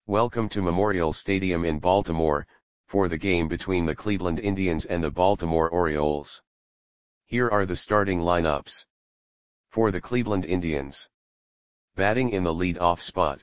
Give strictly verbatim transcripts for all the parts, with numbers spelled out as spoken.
Welcome to Memorial Stadium in Baltimore, for the game between the Cleveland Indians and the Baltimore Orioles. Here are the starting lineups. For the Cleveland Indians. Batting in the lead-off spot.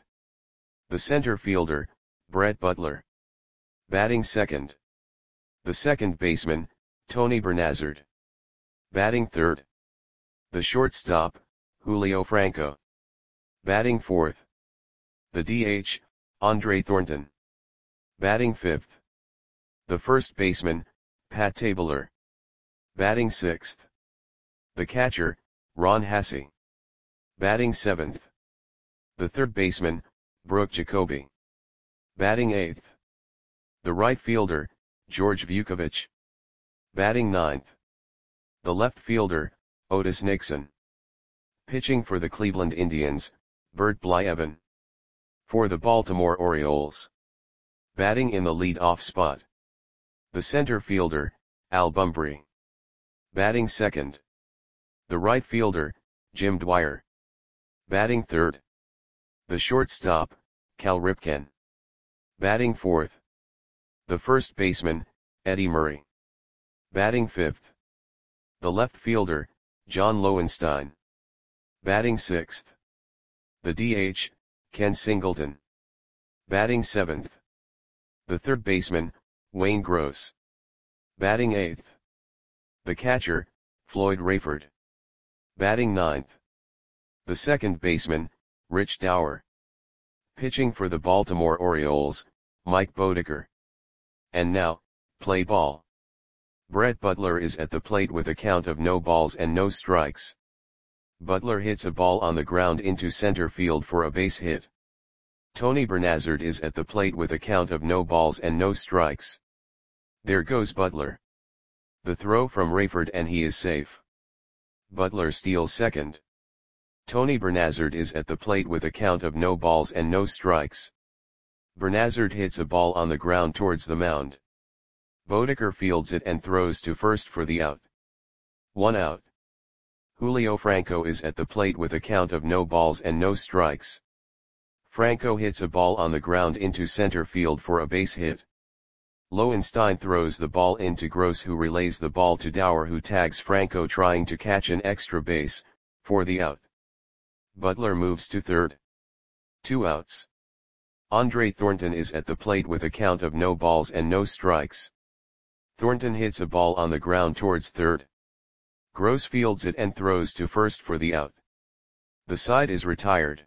The center fielder, Brett Butler. Batting second. The second baseman, Tony Bernazard. Batting third. The shortstop, Julio Franco. Batting fourth. The D H, Andre Thornton. Batting fifth. The first baseman, Pat Tabler. Batting sixth. The catcher, Ron Hassey. Batting seventh. The third baseman, Brooke Jacoby. Batting eighth. The right fielder, George Vukovich. Batting ninth. The left fielder, Otis Nixon. Pitching for the Cleveland Indians, Bert Blyleven. For the Baltimore Orioles. Batting in the lead-off spot. The center fielder, Al Bumbry. Batting second. The right fielder, Jim Dwyer. Batting third. The shortstop, Cal Ripken. Batting fourth. The first baseman, Eddie Murray. Batting fifth. The left fielder, John Lowenstein. Batting sixth. The D H, Ken Singleton. Batting seventh. The third baseman, Wayne Gross. Batting eighth. The catcher, Floyd Rayford. Batting ninth. The second baseman, Rich Dower. Pitching for the Baltimore Orioles, Mike Bodeker. And now, play ball. Brett Butler is at the plate with a count of no balls and no strikes. Butler hits a ball on the ground into center field for a base hit. Tony Bernazard is at the plate with a count of no balls and no strikes. There goes Butler. The throw from Rayford and he is safe. Butler steals second. Tony Bernazard is at the plate with a count of no balls and no strikes. Bernazard hits a ball on the ground towards the mound. Bodeker fields it and throws to first for the out. One out. Julio Franco is at the plate with a count of no balls and no strikes. Franco hits a ball on the ground into center field for a base hit. Lowenstein throws the ball into Gross, who relays the ball to Dower, who tags Franco trying to catch an extra base, for the out. Butler moves to third. Two outs. Andre Thornton is at the plate with a count of no balls and no strikes. Thornton hits a ball on the ground towards third. Gross fields it and throws to first for the out. The side is retired.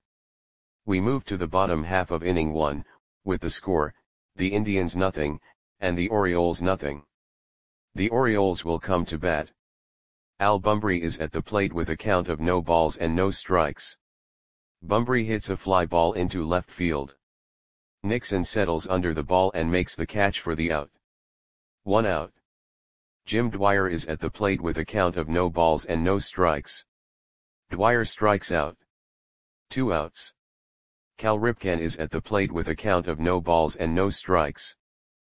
We move to the bottom half of inning one, with the score, the Indians nothing, and the Orioles nothing. The Orioles will come to bat. Al Bumbry is at the plate with a count of no balls and no strikes. Bumbry hits a fly ball into left field. Nixon settles under the ball and makes the catch for the out. One out. Jim Dwyer is at the plate with a count of no balls and no strikes. Dwyer strikes out. Two outs. Cal Ripken is at the plate with a count of no balls and no strikes.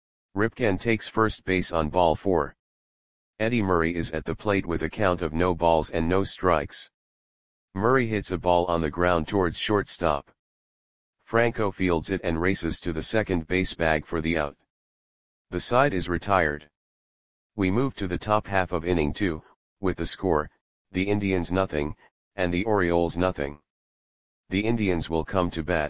Ripken takes first base on ball four. Eddie Murray is at the plate with a count of no balls and no strikes. Murray hits a ball on the ground towards shortstop. Franco fields it and races to the second base bag for the out. The side is retired. We move to the top half of inning two, with the score, the Indians nothing, and the Orioles nothing. The Indians will come to bat.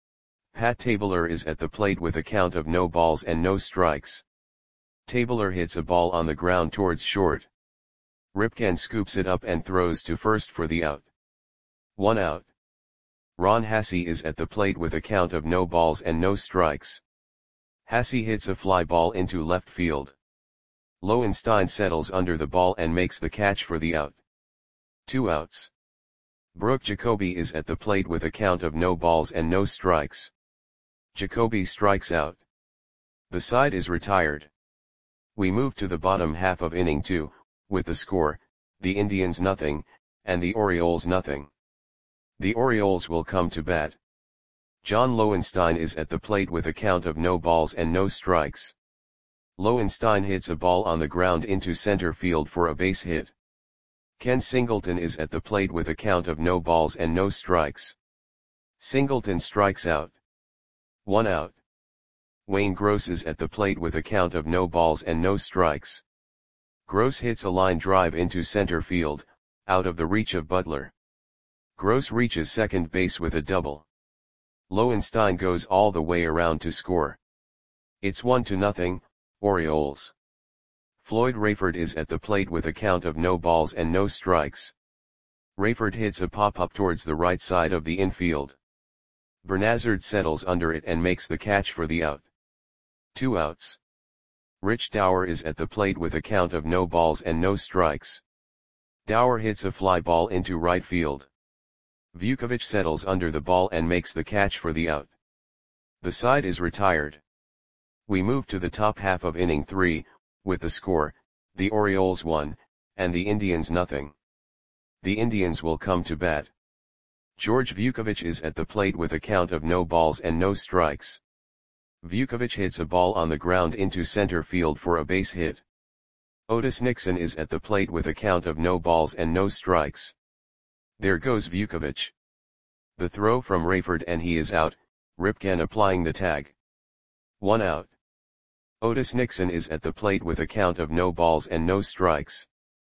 Pat Tabler is at the plate with a count of no balls and no strikes. Tabler hits a ball on the ground towards short. Ripken scoops it up and throws to first for the out. One out. Ron Hassey is at the plate with a count of no balls and no strikes. Hassey hits a fly ball into left field. Lowenstein settles under the ball and makes the catch for the out. Two outs. Brooke Jacoby is at the plate with a count of no balls and no strikes. Jacoby strikes out. The side is retired. We move to the bottom half of inning two, with the score, the Indians nothing, and the Orioles nothing. The Orioles will come to bat. John Lowenstein is at the plate with a count of no balls and no strikes. Lowenstein hits a ball on the ground into center field for a base hit. Ken Singleton is at the plate with a count of no balls and no strikes. Singleton strikes out. One out. Wayne Gross is at the plate with a count of no balls and no strikes. Gross hits a line drive into center field, out of the reach of Butler. Gross reaches second base with a double. Lowenstein goes all the way around to score. It's one to nothing, Orioles. Floyd Rayford is at the plate with a count of no balls and no strikes. Rayford hits a pop-up towards the right side of the infield. Bernazard settles under it and makes the catch for the out. Two outs. Rich Dower is at the plate with a count of no balls and no strikes. Dower hits a fly ball into right field. Vukovich settles under the ball and makes the catch for the out. The side is retired. We move to the top half of inning three, with the score, the Orioles one, and the Indians nothing. The Indians will come to bat. George Vukovich is at the plate with a count of no balls and no strikes. Vukovich hits a ball on the ground into center field for a base hit. Otis Nixon is at the plate with a count of no balls and no strikes. There goes Vukovich. The throw from Rayford and he is out, Ripken applying the tag. One out. Otis Nixon is at the plate with a count of no balls and no strikes.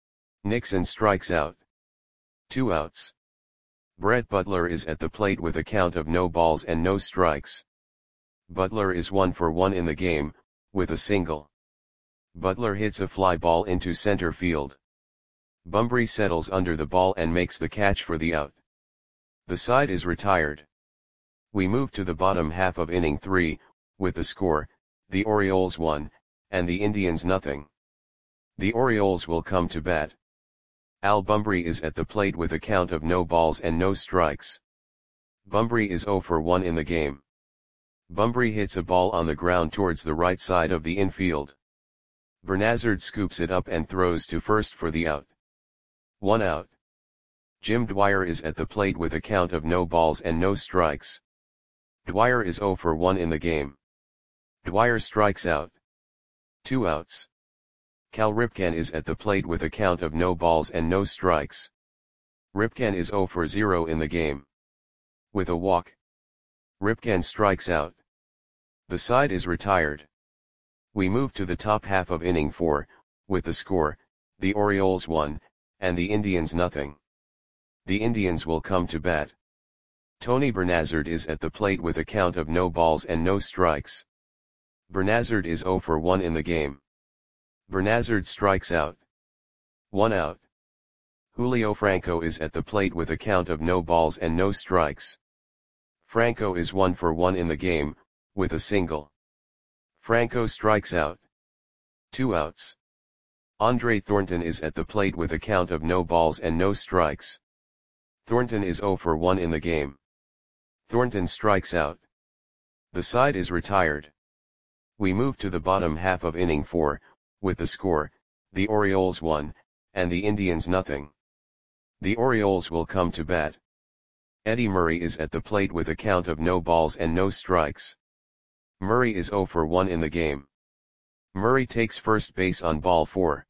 Nixon strikes out. Two outs. Brett Butler is at the plate with a count of no balls and no strikes. Butler is one for one in the game, with a single. Butler hits a fly ball into center field. Bumbry settles under the ball and makes the catch for the out. The side is retired. We move to the bottom half of inning three, with the score, the Orioles one, and the Indians nothing. The Orioles will come to bat. Al Bumbry is at the plate with a count of no balls and no strikes. Bumbry is zero for one in the game. Bumbry hits a ball on the ground towards the right side of the infield. Bernazard scoops it up and throws to first for the out. One out. Jim Dwyer is at the plate with a count of no balls and no strikes. Dwyer is zero for one in the game. Dwyer strikes out. Two outs. Cal Ripken is at the plate with a count of no balls and no strikes. Ripken is zero for zero in the game. With a walk. Ripken strikes out. The side is retired. We move to the top half of inning four, with the score, the Orioles one, and the Indians nothing. The Indians will come to bat. Tony Bernazard is at the plate with a count of no balls and no strikes. Bernazard is zero for one in the game. Bernazard strikes out. One out. Julio Franco is at the plate with a count of no balls and no strikes. Franco is one for one in the game, with a single. Franco strikes out. Two outs. Andre Thornton is at the plate with a count of no balls and no strikes. Thornton is zero for one in the game. Thornton strikes out. The side is retired. We move to the bottom half of inning four, with the score, the Orioles one, and the Indians nothing. The Orioles will come to bat. Eddie Murray is at the plate with a count of no balls and no strikes. Murray is zero for one in the game. Murray takes first base on ball four.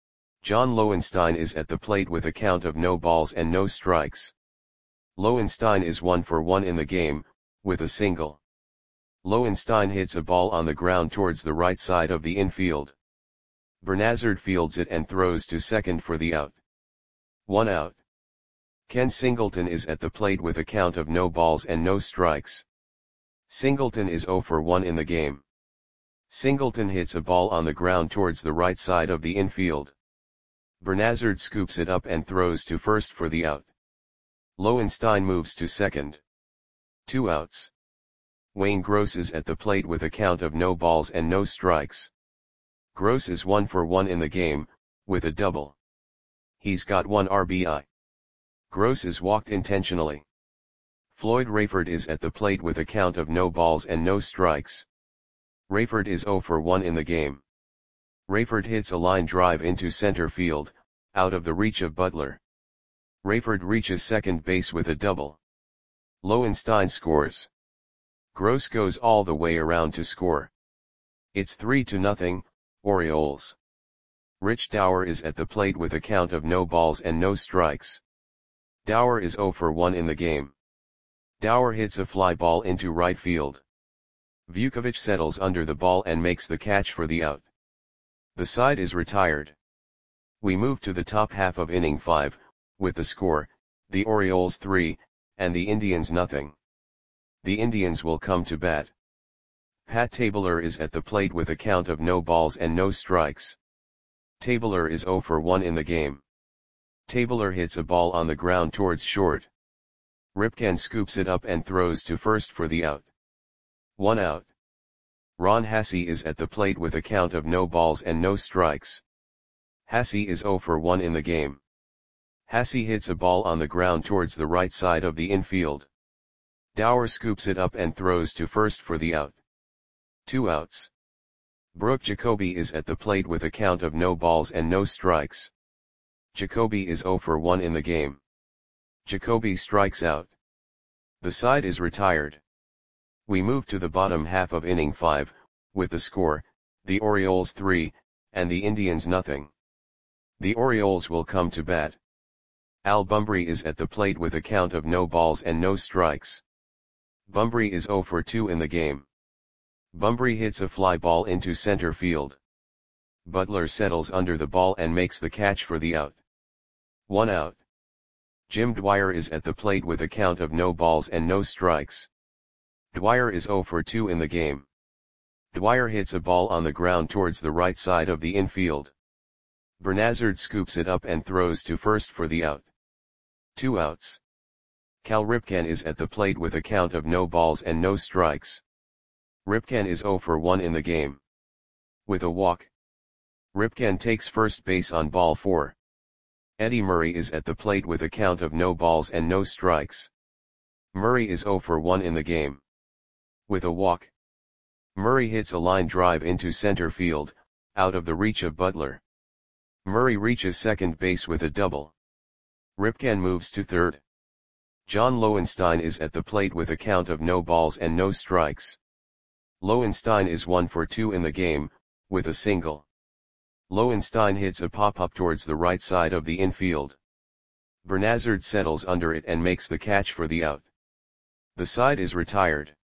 John Lowenstein is at the plate with a count of no balls and no strikes. Lowenstein is one for one in the game, with a single. Lowenstein hits a ball on the ground towards the right side of the infield. Bernazard fields it and throws to second for the out. One out. Ken Singleton is at the plate with a count of no balls and no strikes. Singleton is zero for one in the game. Singleton hits a ball on the ground towards the right side of the infield. Bernazard scoops it up and throws to first for the out. Lowenstein moves to second. Two outs. Wayne Gross is at the plate with a count of no balls and no strikes. Gross is one for one in the game, with a double. He's got one R B I. Gross is walked intentionally. Floyd Rayford is at the plate with a count of no balls and no strikes. Rayford is zero for one in the game. Rayford hits a line drive into center field, out of the reach of Butler. Rayford reaches second base with a double. Lowenstein scores. Gross goes all the way around to score. It's three to nothing, Orioles. Rich Dower is at the plate with a count of no balls and no strikes. Dower is zero for one in the game. Dower hits a fly ball into right field. Vukovic settles under the ball and makes the catch for the out. The side is retired. We move to the top half of inning five, with the score, the Orioles three, and the Indians nothing. The Indians will come to bat. Pat Tabler is at the plate with a count of no balls and no strikes. Tabler is zero for one in the game. Tabler hits a ball on the ground towards short. Ripken scoops it up and throws to first for the out. One out. Ron Hassey is at the plate with a count of no balls and no strikes. Hassey is zero for one in the game. Hassey hits a ball on the ground towards the right side of the infield. Dower scoops it up and throws to first for the out. Two outs. Brooke Jacoby is at the plate with a count of no balls and no strikes. Jacoby is zero for one in the game. Jacoby strikes out. The side is retired. We move to the bottom half of inning five, with the score, the Orioles three, and the Indians nothing. The Orioles will come to bat. Al Bumbry is at the plate with a count of no balls and no strikes. Bumbry is zero for two in the game. Bumbry hits a fly ball into center field. Butler settles under the ball and makes the catch for the out. One out. Jim Dwyer is at the plate with a count of no balls and no strikes. Dwyer is zero for two in the game. Dwyer hits a ball on the ground towards the right side of the infield. Bernazard scoops it up and throws to first for the out. Two outs. Cal Ripken is at the plate with a count of no balls and no strikes. Ripken is zero for one in the game. With a walk. Ripken takes first base on ball four. Eddie Murray is at the plate with a count of no balls and no strikes. Murray is zero for one in the game. With a walk. Murray hits a line drive into center field, out of the reach of Butler. Murray reaches second base with a double. Ripken moves to third. John Lowenstein is at the plate with a count of no balls and no strikes. Lowenstein is one for two in the game, with a single. Lowenstein hits a pop-up towards the right side of the infield. Bernazard settles under it and makes the catch for the out. The side is retired.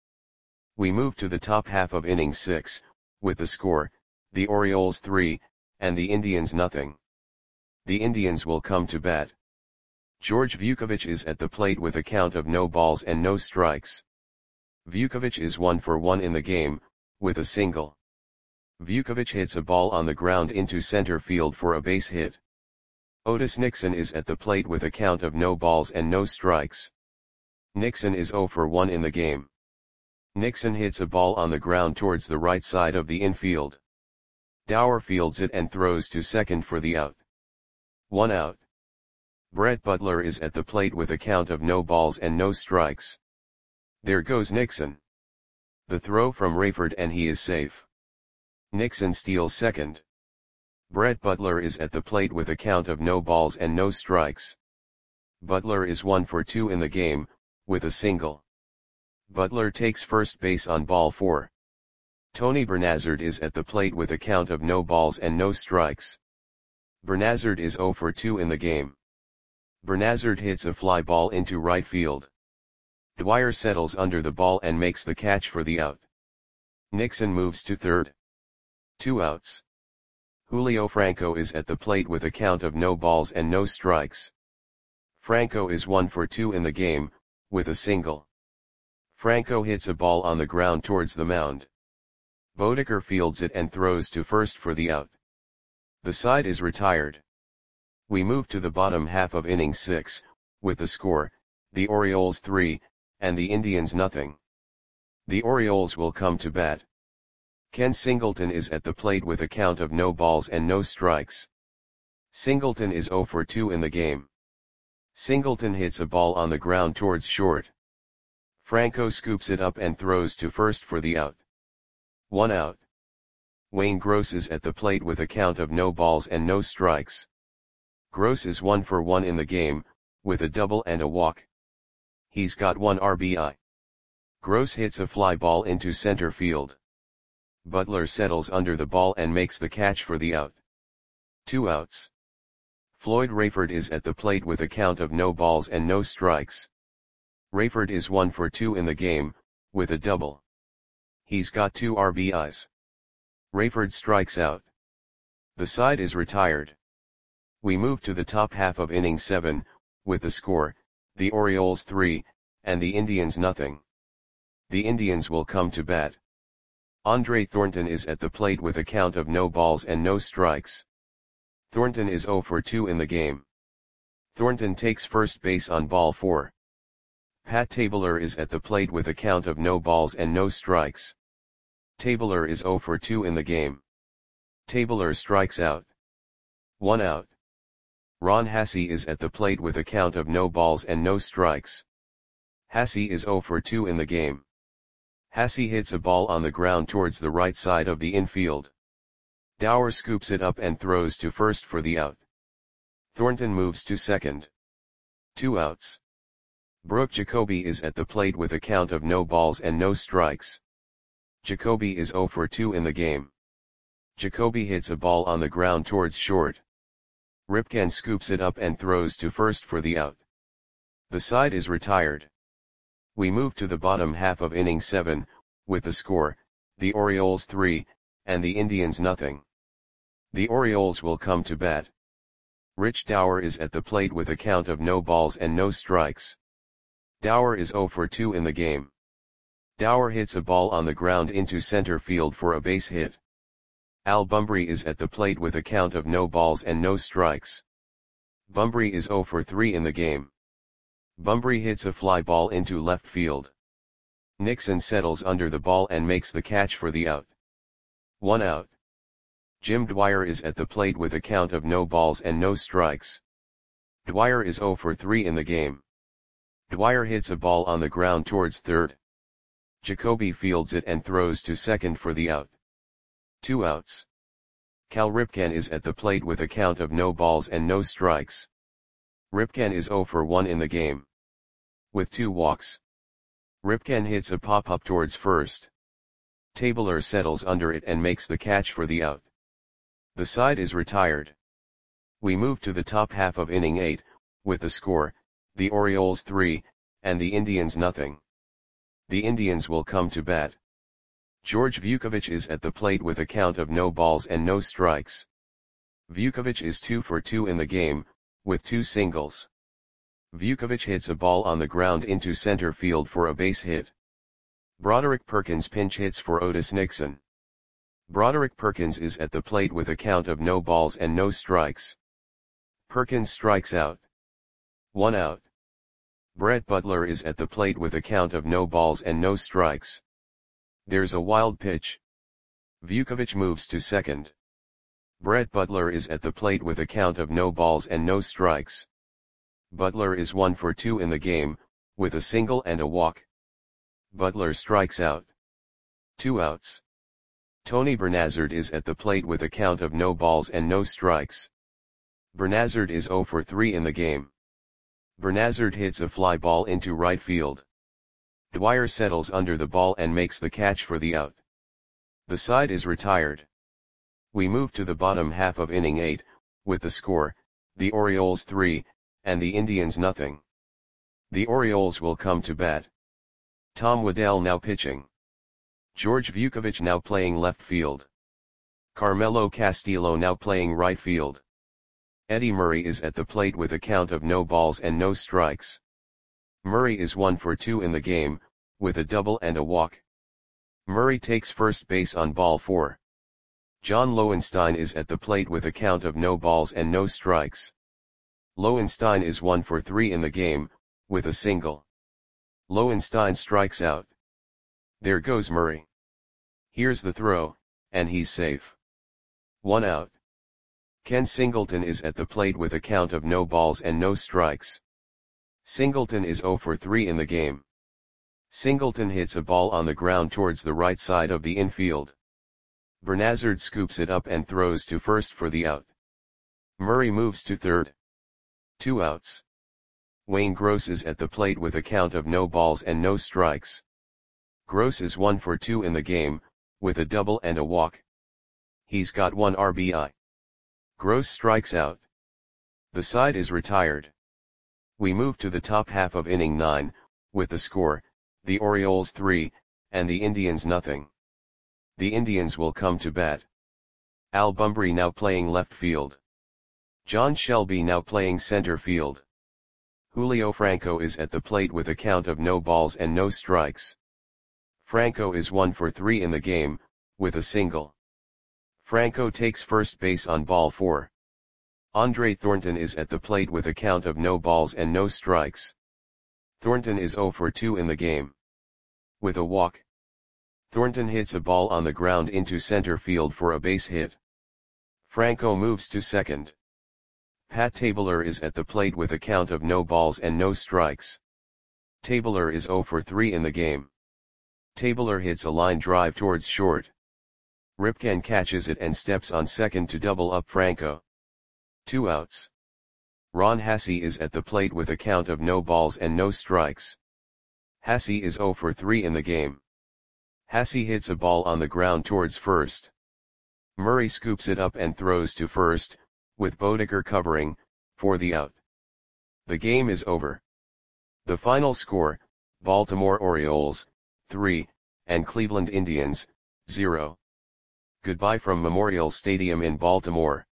We move to the top half of inning six, with the score, the Orioles three, and the Indians nothing. The Indians will come to bat. George Vukovic is at the plate with a count of no balls and no strikes. Vukovic is one for one in the game, with a single. Vukovic hits a ball on the ground into center field for a base hit. Otis Nixon is at the plate with a count of no balls and no strikes. Nixon is zero for one in the game. Nixon hits a ball on the ground towards the right side of the infield. Dower fields it and throws to second for the out. One out. Brett Butler is at the plate with a count of no balls and no strikes. There goes Nixon. The throw from Rayford and he is safe. Nixon steals second. Brett Butler is at the plate with a count of no balls and no strikes. Butler is one for two in the game, with a single. Butler takes first base on ball four. Tony Bernazard is at the plate with a count of no balls and no strikes. Bernazard is zero for two in the game. Bernazard hits a fly ball into right field. Dwyer settles under the ball and makes the catch for the out. Nixon moves to third. Two outs. Julio Franco is at the plate with a count of no balls and no strikes. Franco is one for two in the game, with a single. Franco hits a ball on the ground towards the mound. Bodeker fields it and throws to first for the out. The side is retired. We move to the bottom half of inning six, with the score, the Orioles three, and the Indians nothing. The Orioles will come to bat. Ken Singleton is at the plate with a count of no balls and no strikes. Singleton is zero for two in the game. Singleton hits a ball on the ground towards short. Franco scoops it up and throws to first for the out. One out. Wayne Gross is at the plate with a count of no balls and no strikes. Gross is one for one in the game, with a double and a walk. He's got one R B I. Gross hits a fly ball into center field. Butler settles under the ball and makes the catch for the out. Two outs. Floyd Rayford is at the plate with a count of no balls and no strikes. Rayford is one for two in the game, with a double. He's got two R B Is. Rayford strikes out. The side is retired. We move to the top half of inning seven, with the score, the Orioles three, and the Indians nothing. The Indians will come to bat. Andre Thornton is at the plate with a count of no balls and no strikes. Thornton is oh for two in the game. Thornton takes first base on ball four. Pat Tabler is at the plate with a count of no balls and no strikes. Tabler is oh for two in the game. Tabler strikes out. One out. Ron Hassey is at the plate with a count of no balls and no strikes. Hassey is oh for two in the game. Hassey hits a ball on the ground towards the right side of the infield. Dower scoops it up and throws to first for the out. Thornton moves to second. Two outs. Brooke Jacoby is at the plate with a count of no balls and no strikes. Jacoby is oh for two in the game. Jacoby hits a ball on the ground towards short. Ripken scoops it up and throws to first for the out. The side is retired. We move to the bottom half of inning seven, with the score, the Orioles three, and the Indians nothing. The Orioles will come to bat. Rich Dower is at the plate with a count of no balls and no strikes. Dower is oh for two in the game. Dower hits a ball on the ground into center field for a base hit. Al Bumbry is at the plate with a count of no balls and no strikes. Bumbry is oh for three in the game. Bumbry hits a fly ball into left field. Nixon settles under the ball and makes the catch for the out. One out. Jim Dwyer is at the plate with a count of no balls and no strikes. Dwyer is oh for three in the game. Dwyer hits a ball on the ground towards third. Jacoby fields it and throws to second for the out. Two outs. Cal Ripken is at the plate with a count of no balls and no strikes. Ripken is oh for one in the game. With two walks. Ripken hits a pop-up towards first. Tabler settles under it and makes the catch for the out. The side is retired. We move to the top half of inning eight, with the score, the Orioles three, and the Indians nothing. The Indians will come to bat. George Vukovich is at the plate with a count of no balls and no strikes. Vukovich is two for two in the game, with two singles. Vukovich hits a ball on the ground into center field for a base hit. Broderick Perkins pinch hits for Otis Nixon. Broderick Perkins is at the plate with a count of no balls and no strikes. Perkins strikes out. One out. Brett Butler is at the plate with a count of no balls and no strikes. There's a wild pitch. Vukovich moves to second. Brett Butler is at the plate with a count of no balls and no strikes. Butler is one for two in the game, with a single and a walk. Butler strikes out. Two outs. Tony Bernazard is at the plate with a count of no balls and no strikes. Bernazard is oh for three in the game. Bernazard hits a fly ball into right field. Dwyer settles under the ball and makes the catch for the out. The side is retired. We move to the bottom half of inning eight, with the score, the Orioles three, and the Indians nothing. The Orioles will come to bat. Tom Waddell now pitching. George Vukovich now playing left field. Carmelo Castillo now playing right field. Eddie Murray is at the plate with a count of no balls and no strikes. Murray is one for two in the game, with a double and a walk. Murray takes first base on ball four. John Lowenstein is at the plate with a count of no balls and no strikes. Lowenstein is one for three in the game, with a single. Lowenstein strikes out. There goes Murray. Here's the throw, and he's safe. One out. Ken Singleton is at the plate with a count of no balls and no strikes. Singleton is oh for three in the game. Singleton hits a ball on the ground towards the right side of the infield. Bernazard scoops it up and throws to first for the out. Murray moves to third. Two outs. Wayne Gross is at the plate with a count of no balls and no strikes. Gross is one for two in the game, with a double and a walk. He's got one R B I. Gross strikes out. The side is retired. We move to the top half of inning nine, with the score, the Orioles three, and the Indians nothing. The Indians will come to bat. Al Bumbry now playing left field. John Shelby now playing center field. Julio Franco is at the plate with a count of no balls and no strikes. Franco is one for three in the game, with a single. Franco takes first base on ball four. Andre Thornton is at the plate with a count of no balls and no strikes. Thornton is zero for two in the game. With a walk. Thornton hits a ball on the ground into center field for a base hit. Franco moves to second. Pat Tabler is at the plate with a count of no balls and no strikes. Tabler is zero for three in the game. Tabler hits a line drive towards short. Ripken catches it and steps on second to double up Franco. Two outs. Ron Hassey is at the plate with a count of no balls and no strikes. Hassey is zero for three in the game. Hassey hits a ball on the ground towards first. Murray scoops it up and throws to first, with Bodeker covering, for the out. The game is over. The final score, Baltimore Orioles, three, and Cleveland Indians, zero. Goodbye from Memorial Stadium in Baltimore.